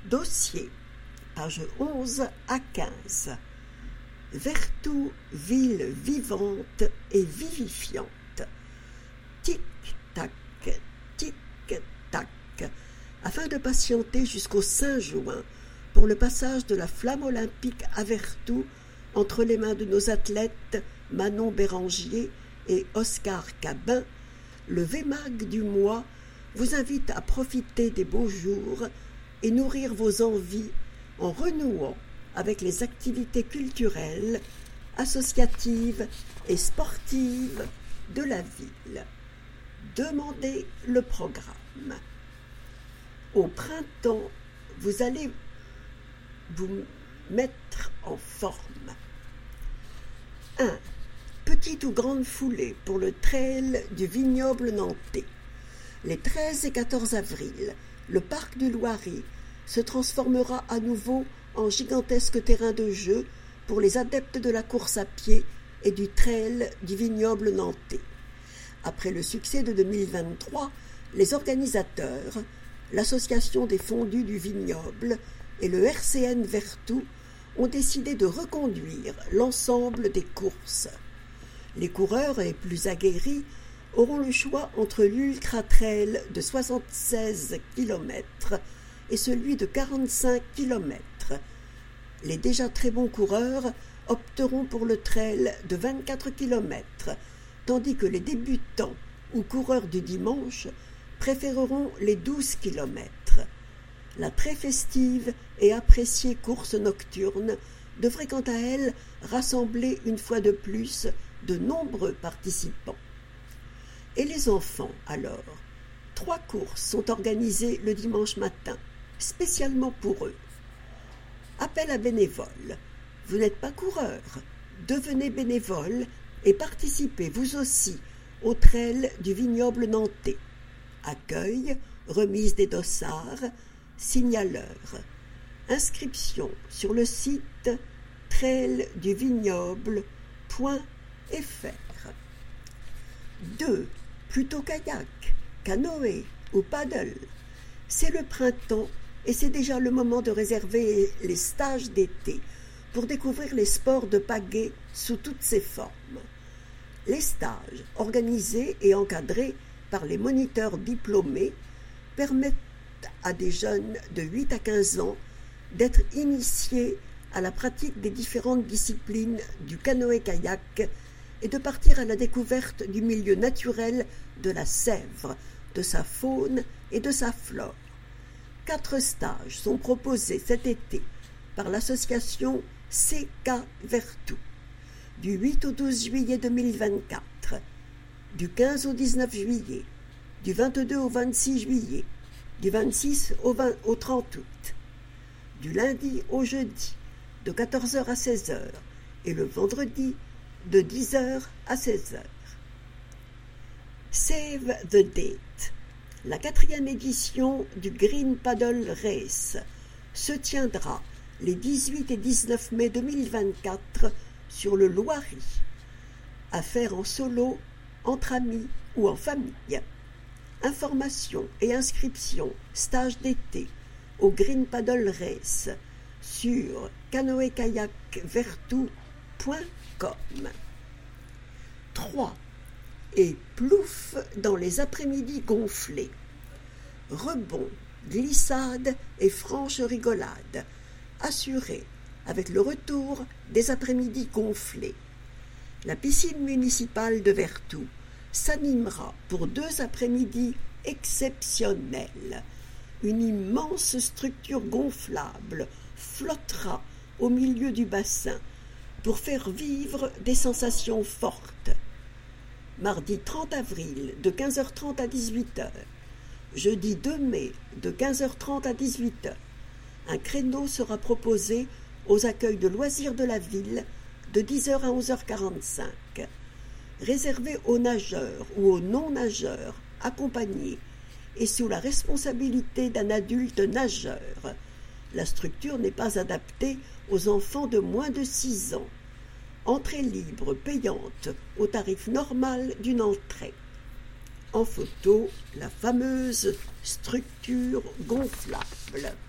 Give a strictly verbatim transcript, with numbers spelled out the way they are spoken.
Dossier, pages onze à quinze. Vertou, ville vivante et vivifiante. Tic-tac, tic-tac, afin de patienter jusqu'au cinq juin pour le passage de la flamme olympique à Vertou entre les mains de nos athlètes Manon Bérangier et Oscar Cabin. Le V M A G du mois vous invite à profiter des beaux jours et nourrir vos envies en renouant avec les activités culturelles, associatives et sportives de la ville. Demandez le programme. Au printemps, vous allez vous mettre en forme. un. Petite ou grande foulée pour le trail du vignoble nantais. Les treize et quatorze avril, le parc du Loiret se transformera à nouveau en gigantesque terrain de jeu pour les adeptes de la course à pied et du trail du vignoble nantais. Après le succès de deux mille vingt-trois, les organisateurs, l'Association des fondus du vignoble et le R C N Vertou ont décidé de reconduire l'ensemble des courses. Les coureurs les plus aguerris auront le choix entre l'Ultra Trail de soixante-seize kilomètres et celui de quarante-cinq kilomètres. Les déjà très bons coureurs opteront pour le trail de vingt-quatre kilomètres, tandis que les débutants ou coureurs du dimanche préféreront les douze kilomètres. La très festive et appréciée course nocturne devrait quant à elle rassembler une fois de plus de nombreux participants. Et les enfants, alors? Trois courses sont organisées le dimanche matin, spécialement pour eux. Appel à bénévoles. Vous n'êtes pas coureur, devenez bénévole et participez vous aussi au trail du vignoble nantais. Accueil, remise des dossards, signaleur. Inscription sur le site trail du vignoble point f r. deux. Plutôt kayak, canoë ou paddle. C'est le printemps et c'est déjà le moment de réserver les stages d'été pour découvrir les sports de pagaie sous toutes ses formes. Les stages, organisés et encadrés par les moniteurs diplômés, permettent à des jeunes de huit à quinze ans d'être initiés à la pratique des différentes disciplines du canoë-kayak et de partir à la découverte du milieu naturel de la Sèvre, de sa faune et de sa flore. Quatre stages sont proposés cet été par l'association C K Vertou, du huit au douze juillet deux mille vingt-quatre, du quinze au dix-neuf juillet, du vingt-deux au vingt-six juillet, du vingt-six au, vingt, au trente août, du lundi au jeudi, de quatorze heures à seize heures, et le vendredi, de dix heures à seize heures. Save the Date. La quatrième édition du Green Paddle Race se tiendra les dix-huit et dix-neuf mai deux mille vingt-quatre sur le Loiret. À faire en solo, entre amis ou en famille. Informations et inscriptions stage d'été au Green Paddle Race sur canoë kayak vertou point com. trois. Et plouf dans les après-midi gonflés. Rebond, glissade et franche rigolade, assurée avec le retour des après-midi gonflés. La piscine municipale de Vertou s'animera pour deux après-midi exceptionnels. Une immense structure gonflable flottera au milieu du bassin pour faire vivre des sensations fortes. Mardi trente avril de quinze heures trente à dix-huit heures, jeudi deux mai de quinze heures trente à dix-huit heures, un créneau sera proposé aux accueils de loisirs de la ville de dix heures à onze heures quarante-cinq, réservé aux nageurs ou aux non-nageurs accompagnés et sous la responsabilité d'un adulte nageur. La structure n'est pas adaptée aux enfants de moins de six ans. Entrée libre payante au tarif normal d'une entrée. En photo, la fameuse structure gonflable.